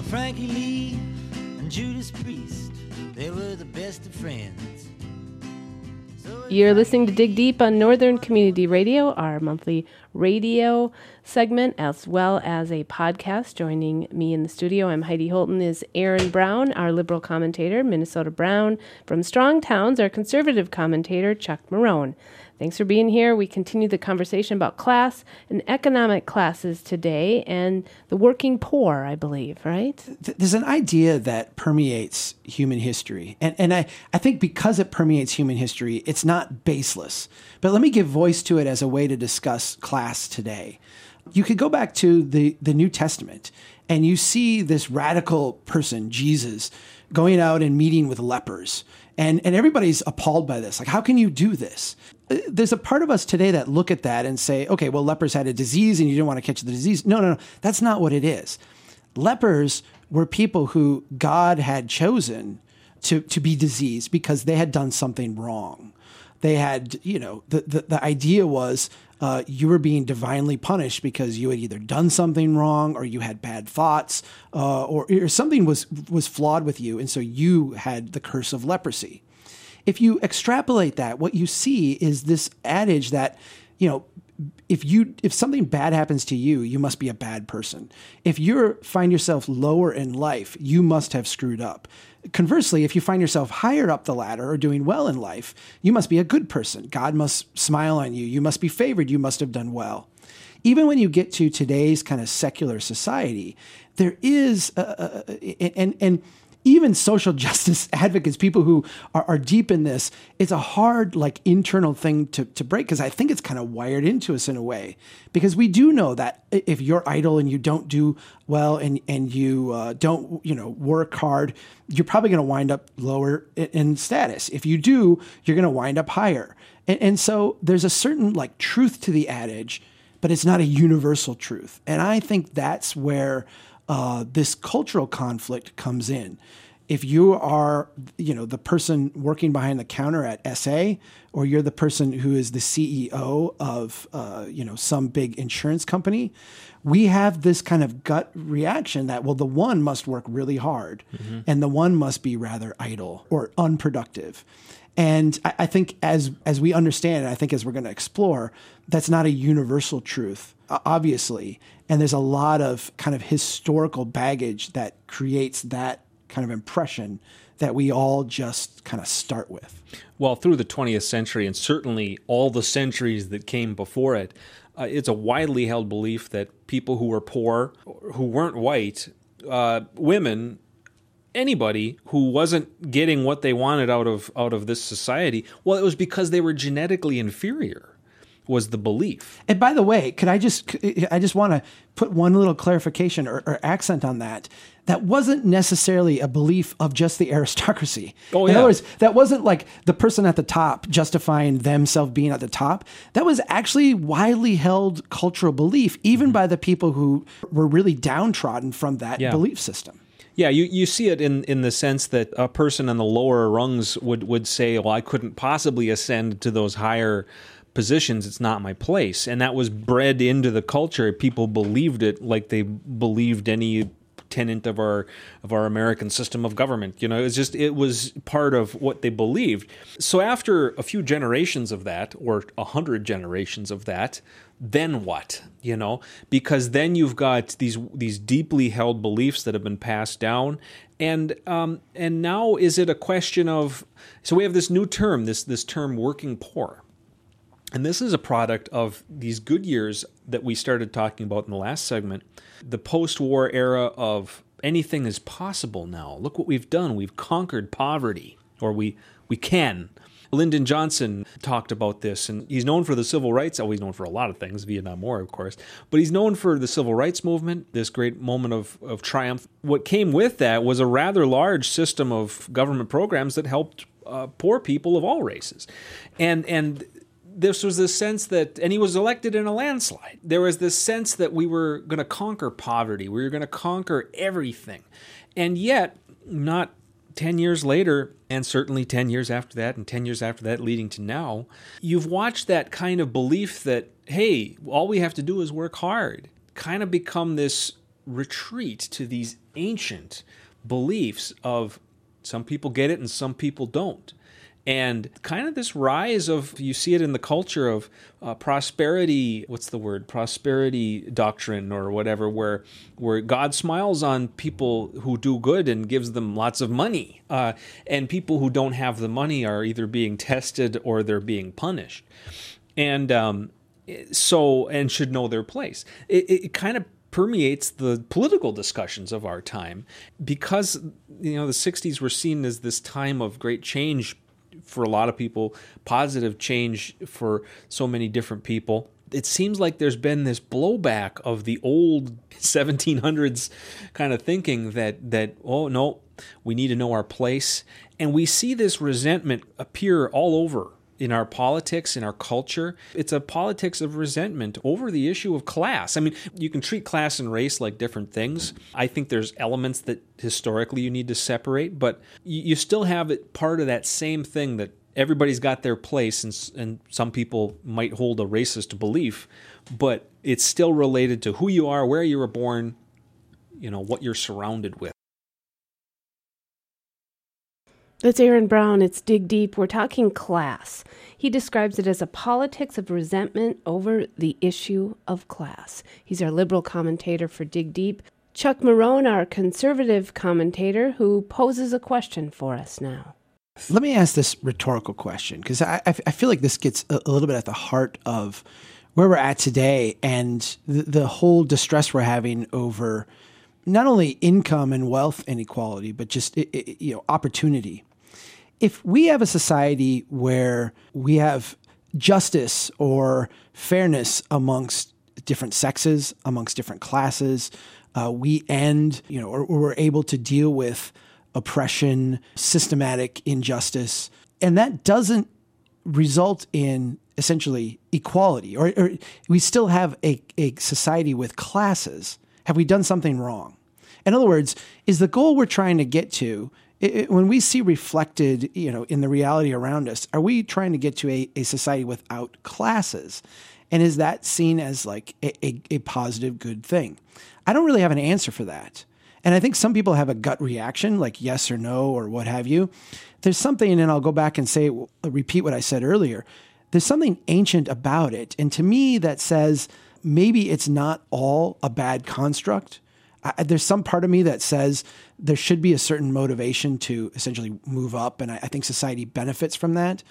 Frankie Lee and Judas Priest, they were the best of friends. You're listening to Dig Deep on Northern Community Radio, our monthly radio segment, as well as a podcast. Joining me in the studio, I'm Heidi Holton, is Aaron Brown, our liberal commentator, Minnesota Brown. From Strong Towns, our conservative commentator, Chuck Marohn. Thanks for being here. We continue the conversation about class and economic classes today and the working poor, I believe, right? There's an idea that permeates human history. And I think because it permeates human history, it's not baseless. But let me give voice to it as a way to discuss class today. You could go back to the New Testament and you see this radical person, Jesus, going out and meeting with lepers. And everybody's appalled by this. Like, how can you do this? There's a part of us today that look at that and say, okay, well, lepers had a disease and you didn't want to catch the disease. No. That's not what it is. Lepers were people who God had chosen to be diseased because they had done something wrong. They had, the idea was you were being divinely punished because you had either done something wrong or you had bad thoughts or something was flawed with you. And so you had the curse of leprosy. If you extrapolate that, what you see is this adage that, if something bad happens to you, you must be a bad person. If you find yourself lower in life, you must have screwed up. Conversely, if you find yourself higher up the ladder or doing well in life, you must be a good person. God must smile on you. You must be favored. You must have done well. Even when you get to today's kind of secular society, there is, and even social justice advocates, people who are deep in this, it's a hard, internal thing to break, because I think it's kind of wired into us in a way. Because we do know that if you're idle and you don't do well and you don't, work hard, you're probably going to wind up lower in status. If you do, you're going to wind up higher. And so there's a certain truth to the adage, but it's not a universal truth. And I think that's where this cultural conflict comes in. If you are, the person working behind the counter at SA, or you're the person who is the CEO of, some big insurance company, we have this kind of gut reaction that, well, the one must work really hard and the one must be rather idle or unproductive. And I think as we understand, and I think as we're going to explore, that's not a universal truth, obviously. And there's a lot of kind of historical baggage that creates that kind of impression that we all just kind of start with. Well, through the 20th century, and certainly all the centuries that came before it, it's a widely held belief that people who were poor, who weren't white, women, anybody who wasn't getting what they wanted out of this society, well, it was because they were genetically inferior, was the belief. And by the way, I just want to put one little clarification or accent on that. That wasn't necessarily a belief of just the aristocracy. Oh, yeah. In other words, that wasn't like the person at the top justifying themselves being at the top. That was actually widely held cultural belief, even by the people who were really downtrodden from that belief system. Yeah, you see it in the sense that a person on the lower rungs would say, well, I couldn't possibly ascend to those higher positions. It's not my place. And that was bred into the culture. People believed it like they believed any tenant of our American system of government. It was part of what they believed. So after a few generations of that, or 100 generations of that, then what? Because then you've got these deeply held beliefs that have been passed down, and now is it a question of? So we have this new term, this term working poor. And this is a product of these good years that we started talking about in the last segment, the post-war era of anything is possible now. Look what we've done. We've conquered poverty, or we can. Lyndon Johnson talked about this, and he's known for the civil rights. Oh, he's known for a lot of things, Vietnam War, of course. But he's known for the civil rights movement, this great moment of triumph. What came with that was a rather large system of government programs that helped poor people of all races. And this was this sense that, and he was elected in a landslide. There was this sense that we were going to conquer poverty. We were going to conquer everything. And yet, not 10 years later, and certainly 10 years after that, and 10 years after that leading to now, you've watched that kind of belief that, hey, all we have to do is work hard, kind of become this retreat to these ancient beliefs of some people get it and some people don't. And kind of this rise of, you see it in the culture of prosperity, prosperity doctrine or whatever, where God smiles on people who do good and gives them lots of money. And people who don't have the money are either being tested or they're being punished. And and should know their place. It kind of permeates the political discussions of our time, because the 60s were seen as this time of great change for a lot of people, positive change for so many different people. It seems like there's been this blowback of the old 1700s kind of thinking that oh no, we need to know our place. And we see this resentment appear all over in our politics, in our culture. It's a politics of resentment over the issue of class. I mean, you can treat class and race like different things. I think there's elements that historically you need to separate, but you still have it part of that same thing that everybody's got their place, and some people might hold a racist belief, but it's still related to who you are, where you were born, what you're surrounded with. That's Aaron Brown. It's Dig Deep. We're talking class. He describes it as a politics of resentment over the issue of class. He's our liberal commentator for Dig Deep. Chuck Marohn, our conservative commentator, who poses a question for us now. Let me ask this rhetorical question, because I feel like this gets a little bit at the heart of where we're at today and the whole distress we're having over not only income and wealth inequality, but just opportunity. If we have a society where we have justice or fairness amongst different sexes, amongst different classes, we end, or we're able to deal with oppression, systematic injustice, and that doesn't result in essentially equality, or we still have a society with classes. Have we done something wrong? In other words, is the goal we're trying to get to, when we see reflected, in the reality around us, are we trying to get to a society without classes? And is that seen as like a positive, good thing? I don't really have an answer for that. And I think some people have a gut reaction, like yes or no, or what have you. There's something, and I'll go back and repeat what I said earlier. There's something ancient about it. And to me, that says maybe it's not all a bad construct. There's some part of me that says there should be a certain motivation to essentially move up, and I think society benefits from that.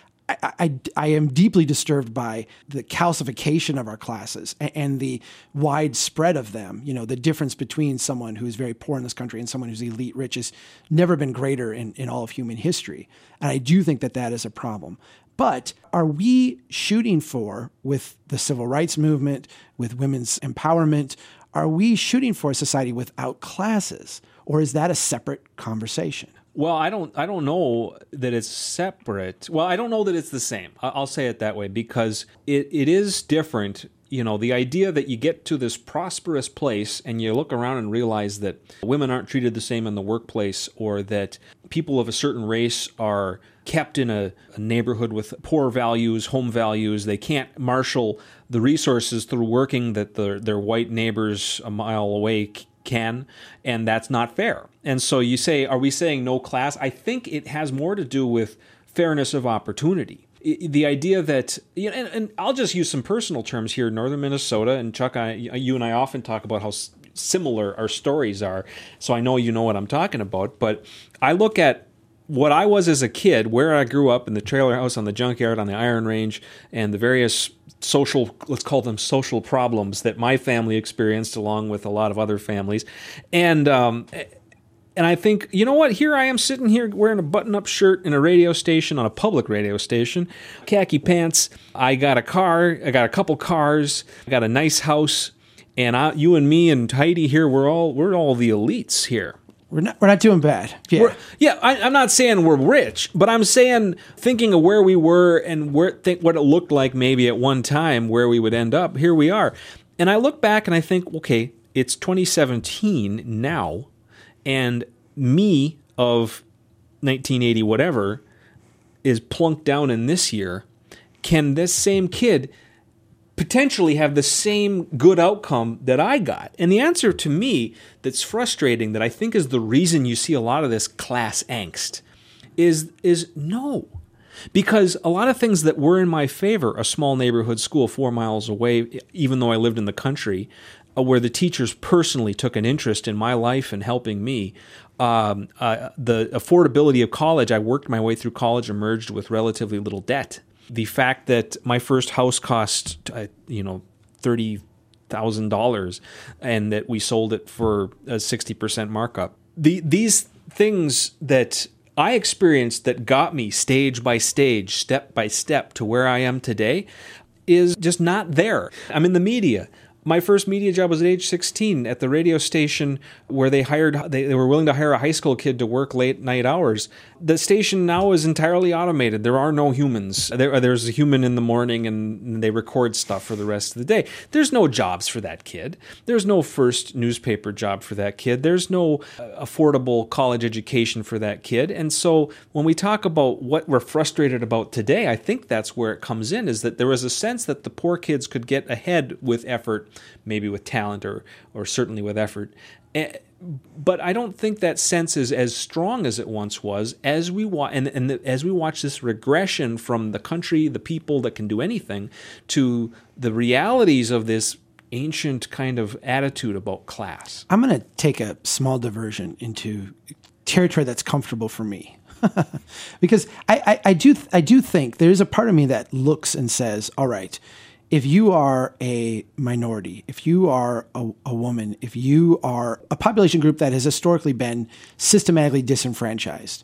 I am deeply disturbed by the calcification of our classes and the widespread of them. The difference between someone who is very poor in this country and someone who's elite rich has never been greater in all of human history. And I do think that is a problem. But are we shooting for, with the civil rights movement, with women's empowerment, are we shooting for a society without classes, or is that a separate conversation? Well, I don't know that it's separate. Well, I don't know that it's the same. I'll say it that way, because it is different. The idea that you get to this prosperous place and you look around and realize that women aren't treated the same in the workplace, or that people of a certain race are kept in a neighborhood with poor values, home values. They can't marshal the resources through working that their white neighbors a mile away can, and that's not fair. And so you say, are we saying no class? I think it has more to do with fairness of opportunity. The idea that, and I'll just use some personal terms here, northern Minnesota, and Chuck, you and I often talk about how similar our stories are, so I know you know what I'm talking about, but I look at what I was as a kid, where I grew up in the trailer house, on the junkyard, on the Iron Range, and the various social, let's call them social problems that my family experienced along with a lot of other families. And I think, you know what, here I am sitting here wearing a button-up shirt in a radio station, on a public radio station, khaki pants, I got a car, I got a couple cars, I got a nice house, and you and me and Heidi here, we're all the elites here. We're not doing bad. Yeah, I'm not saying we're rich, but I'm saying, thinking of where we were and what it looked like maybe at one time, where we would end up, here we are. And I look back and I think, okay, it's 2017 now, and me of 1980 whatever is plunked down in this year. Can this same kid potentially have the same good outcome that I got? And the answer to me that's frustrating, that I think is the reason you see a lot of this class angst, is no. Because a lot of things that were in my favor, a small neighborhood school 4 miles away, even though I lived in the country, where the teachers personally took an interest in my life and helping me, the affordability of college, I worked my way through college, emerged with relatively little debt. The fact that my first house cost, $30,000, and that we sold it for a 60% markup. These things that I experienced that got me stage by stage, step by step to where I am today is just not there. I'm in the media. My first media job was at age 16 at the radio station where they were willing to hire a high school kid to work late night hours. The station now is entirely automated. There are no humans. There's a human in the morning and they record stuff for the rest of the day. There's no jobs for that kid. There's no first newspaper job for that kid. There's no affordable college education for that kid. And so when we talk about what we're frustrated about today, I think that's where it comes in, is that there was a sense that the poor kids could get ahead with effort, maybe with talent or certainly with effort. But I don't think that sense is as strong as it once was as we as we watch this regression from the country, the people that can do anything, to the realities of this ancient kind of attitude about class. I'm going to take a small diversion into territory that's comfortable for me. Because I do think there is a part of me that looks and says, all right, if you are a minority, if you are a woman, if you are a population group that has historically been systematically disenfranchised,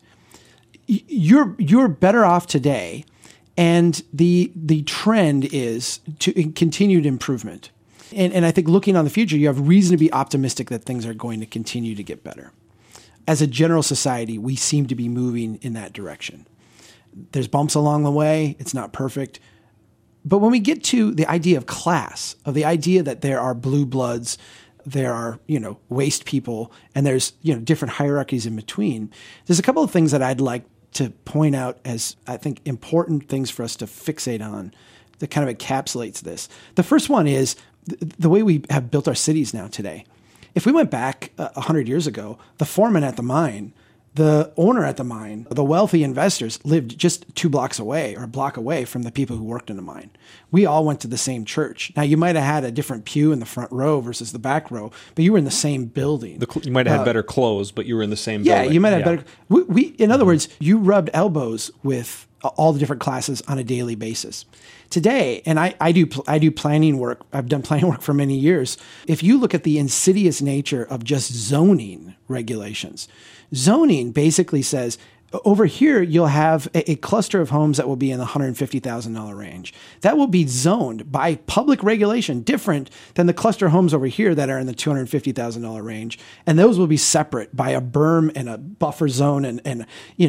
you're better off today, and the trend is to continued improvement. And I think looking on the future, you have reason to be optimistic that things are going to continue to get better. As a general society, we seem to be moving in that direction. There's bumps along the way. It's not perfect. But when we get to the idea of class, of the idea that there are blue bloods, there are, waste people, and there's, different hierarchies in between, there's a couple of things that I'd like to point out as, I think, important things for us to fixate on that kind of encapsulates this. The first one is the way we have built our cities now today. If we went back 100 years ago, the foreman at the mine, the owner at the mine, the wealthy investors lived just 2 blocks away or a block away from the people who worked in the mine. We all went to the same church. Now, you might have had a different pew in the front row versus the back row, but you were in the same building. You might have had better clothes, but you were in the same building. Yeah, you might have better. In other words, you rubbed elbows with all the different classes on a daily basis. Today, and I do planning work. I've done planning work for many years. If you look at the insidious nature of just zoning regulations, zoning basically says, over here, you'll have a cluster of homes that will be in the $150,000 range. That will be zoned by public regulation, different than the cluster of homes over here that are in the $250,000 range. And those will be separate by a berm and a buffer zone and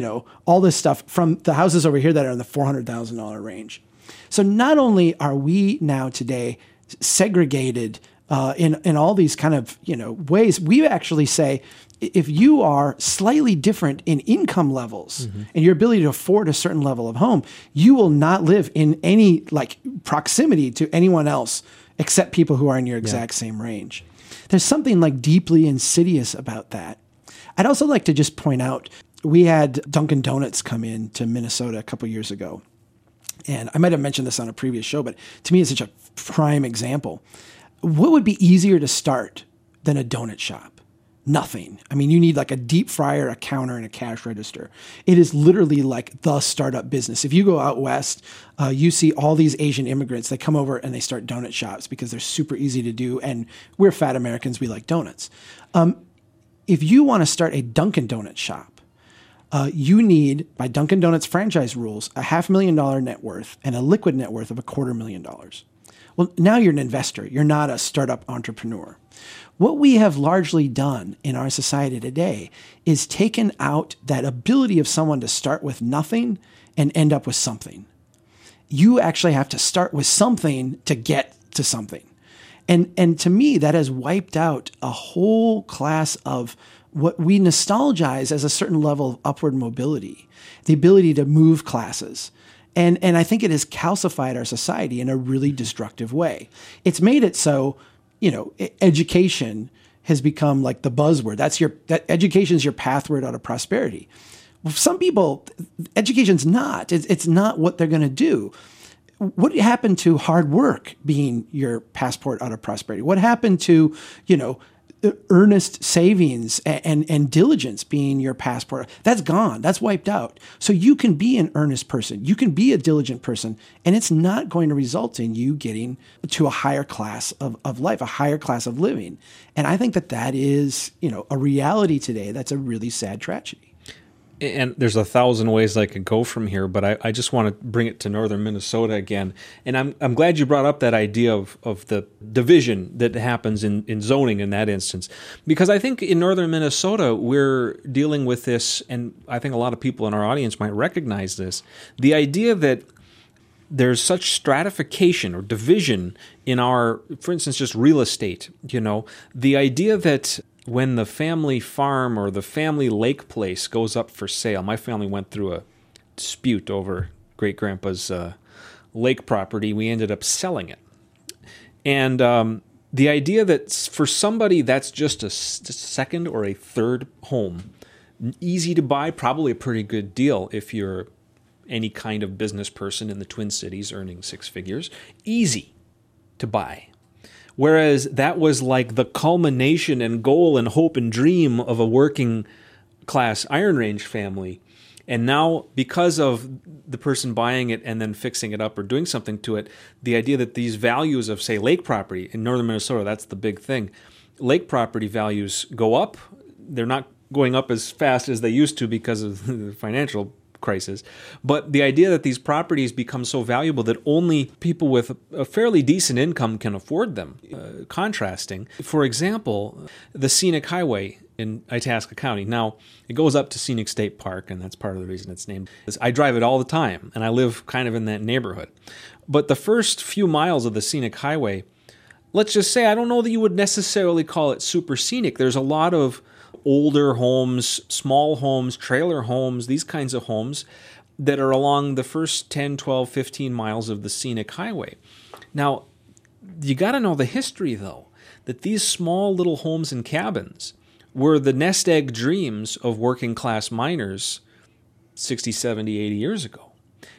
all this stuff from the houses over here that are in the $400,000 range. So not only are we now today segregated in all these kind of ways, we actually say, if you are slightly different in income levels and your ability to afford a certain level of home, you will not live in any proximity to anyone else except people who are in your exact same range. There's something deeply insidious about that. I'd also like to just point out, we had Dunkin' Donuts come in to Minnesota a couple years ago. And I might have mentioned this on a previous show, but to me, it's such a prime example. What would be easier to start than a donut shop? Nothing. I mean, you need a deep fryer, a counter, and a cash register. It is literally the startup business. If you go out west, you see all these Asian immigrants. They come over and they start donut shops because they're super easy to do. And we're fat Americans. We like donuts. If you want to start a Dunkin' Donuts shop, you need, by Dunkin' Donuts franchise rules, a $500,000 net worth and a liquid net worth of $250,000. Well, now you're an investor. You're not a startup entrepreneur. What we have largely done in our society today is taken out that ability of someone to start with nothing and end up with something. You actually have to start with something to get to something. And to me, that has wiped out a whole class of what we nostalgize as a certain level of upward mobility, the ability to move classes. And I think it has calcified our society in a really destructive way. It's made it so, education has become like the buzzword. That education is your pathway out of prosperity. Well, some people, education's not. It's not what they're going to do. What happened to hard work being your passport out of prosperity? What happened to, earnest savings and diligence being your passport? That's gone. That's wiped out. So you can be an earnest person. You can be a diligent person, and it's not going to result in you getting to a higher class of life, a higher class of living. And I think that is, a reality today. That's a really sad tragedy. And there's 1,000 ways I could go from here, but I just want to bring it to northern Minnesota again. And I'm glad you brought up that idea of the division that happens in zoning in that instance. Because I think in northern Minnesota, we're dealing with this, and I think a lot of people in our audience might recognize this, the idea that there's such stratification or division in our, for instance, just real estate. The idea that when the family farm or the family lake place goes up for sale, my family went through a dispute over great-grandpa's lake property. We ended up selling it. And the idea that for somebody that's just a second or a third home, easy to buy, probably a pretty good deal if you're any kind of business person in the Twin Cities earning six figures, easy to buy. Whereas that was like the culmination and goal and hope and dream of a working class Iron Range family. And now, because of the person buying it and then fixing it up or doing something to it, the idea that these values of, say, lake property in northern Minnesota, that's the big thing. Lake property values go up. They're not going up as fast as they used to because of the financial crisis. But the idea that these properties become so valuable that only people with a fairly decent income can afford them. Contrasting, for example, the Scenic Highway in Itasca County. Now, it goes up to Scenic State Park, and that's part of the reason it's named. I drive it all the time, and I live kind of in that neighborhood. But the first few miles of the Scenic Highway, let's just say, I don't know that you would necessarily call it super scenic. There's a lot of older homes, small homes, trailer homes, these kinds of homes that are along the first 10, 12, 15 miles of the Scenic Highway. Now, you got to know the history, though, that these small little homes and cabins were the nest egg dreams of working class miners 60, 70, 80 years ago.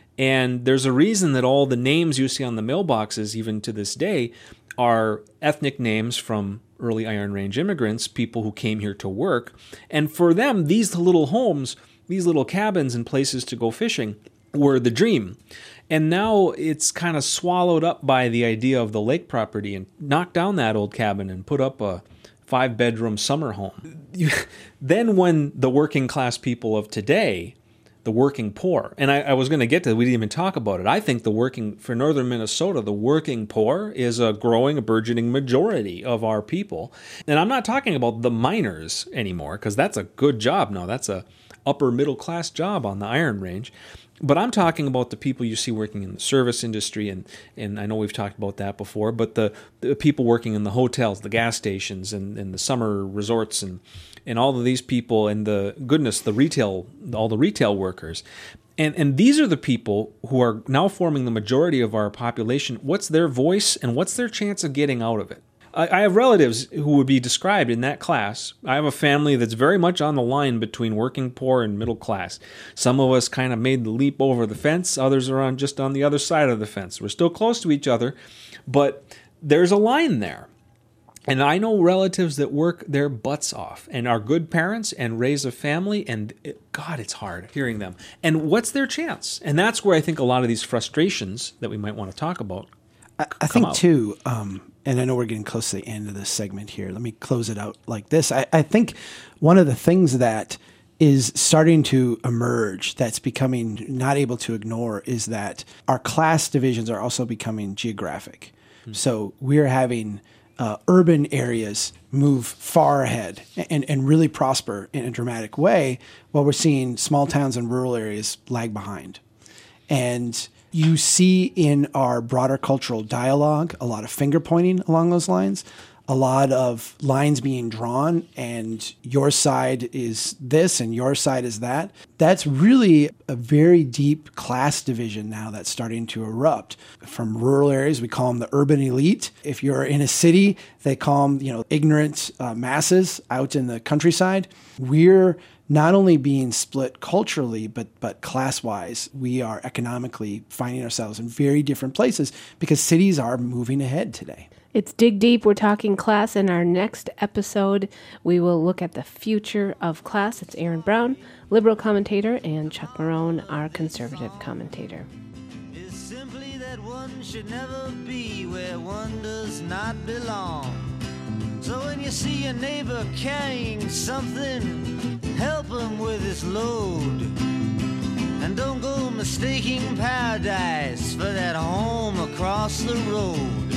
And there's a reason that all the names you see on the mailboxes, even to this day, are ethnic names from early Iron Range immigrants, people who came here to work. And for them, these little homes, these little cabins and places to go fishing were the dream. And now it's kind of swallowed up by the idea of the lake property, and knock down that old cabin and put up a 5-bedroom summer home. Then when the working class people of today, the working poor, and I was going to get to that, we didn't even talk about it. I think for northern Minnesota, the working poor is a burgeoning majority of our people. And I'm not talking about the miners anymore, because that's a good job now. That's a upper middle class job on the Iron Range. But I'm talking about the people you see working in the service industry, and I know we've talked about that before, but the people working in the hotels, the gas stations, and the summer resorts, and all of these people, and all the retail workers. And these are the people who are now forming the majority of our population. What's their voice, and what's their chance of getting out of it? I have relatives who would be described in that class. I have a family that's very much on the line between working poor and middle class. Some of us kind of made the leap over the fence. Others are just on the other side of the fence. We're still close to each other, but there's a line there. And I know relatives that work their butts off and are good parents and raise a family, and God, it's hard hearing them. And what's their chance? And that's where I think a lot of these frustrations that we might want to talk about I think, too, and I know we're getting close to the end of this segment here. Let me close it out like this. I think one of the things that is starting to emerge that's becoming not able to ignore is that our class divisions are also becoming geographic. Mm-hmm. So we're having urban areas move far ahead and really prosper in a dramatic way, while we're seeing small towns and rural areas lag behind. And you see in our broader cultural dialogue a lot of finger pointing along those lines, a lot of lines being drawn and your side is this and your side is that. That's really a very deep class division now that's starting to erupt. From rural areas, we call them the urban elite. If you're in a city, they call them, ignorant masses out in the countryside. We're not only being split culturally, but class-wise. We are economically finding ourselves in very different places because cities are moving ahead today. It's Dig Deep. We're talking class. In our next episode, we will look at the future of class. It's Aaron Brown, liberal commentator, and Chuck Marohn, our conservative commentator. It's simply that one should never be where one does not belong. So when you see a neighbor carrying something, help him with his load. And don't go mistaking paradise for that home across the road.